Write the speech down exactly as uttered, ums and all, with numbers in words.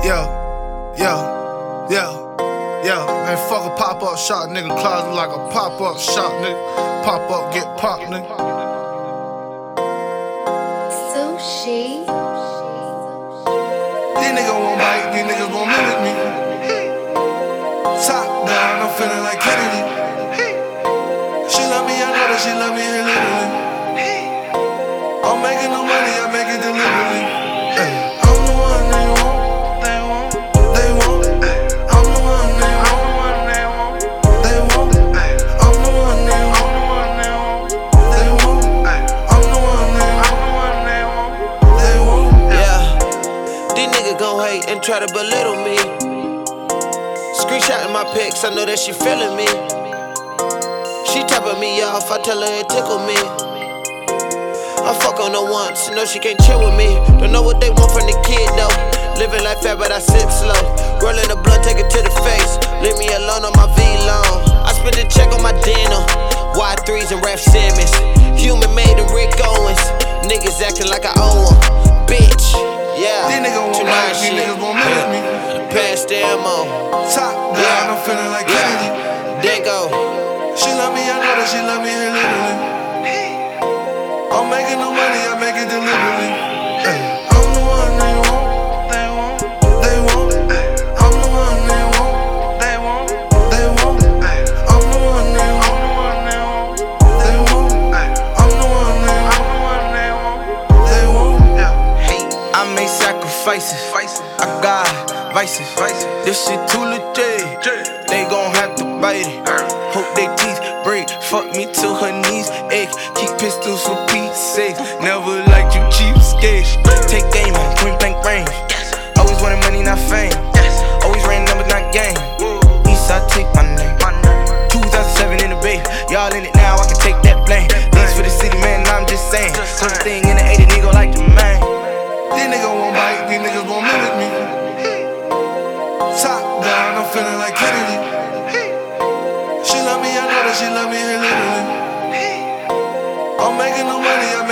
Yeah, yeah, yeah, yeah. Man, fuck a pop-up shop, nigga. Closet like a pop-up shop, nigga. Pop up, get popped, nigga. Sushi. These niggas won't bite, these niggas won't mimic me. Top down, I'm feeling like Kennedy. She love me, I know that she love me literally. I'm making the money, I make it deliberately. Ay, I'm the one they want, they want, they want. I'm the one they want, they want. I'm the one they want, they want. I'm the one they want, they want. Yeah, these niggas gon' hate and try to belittle me. Screenshotting my pics, I know that she feeling me. She topping me off, I tell her it tickle me. I fuck on her once, know she can't chill with me. Don't know what they want from the kid though. Living life fast, but I sit slow. Rolling the blunt, take it to the face. Leave me alone on my V-Long. I spent a check on my dinner. Y threes and Raf Simmons. Human made and Rick Owens. Niggas acting like I owe them. Bitch, yeah. These niggas won't bite, these niggas won't mimic me. Pass the ammo. Top down, I'm feeling like Kennedy. There go. She love me, I know that she love me literally. I'm making the money, I make it deliberately. Ay, I'm the one they want, they want, they want. I'm the one they want, they want, they want. I'm the one they want, they want. I'm the one they want, they want. I make sacrifices, I got vices. This shit too legit, they gon' have to bite it. Hope they teeth break, fuck me to her knees ache. Keep pistols for Pete's sake, never liked you cheapskates. Take aim on point blank range, always wanted money, not fame. Always ran numbers, not game. Eastside take my name. two thousand seven in the bay, y'all in it now, I can take that blame. These for the city, man, I'm just saying. Something in the eighty, nigga like the man. These niggas won't bite, these niggas won't mimic me. Top down, I'm feeling like Kennedy. She love me, I know that she love me literally. I'm making the money, I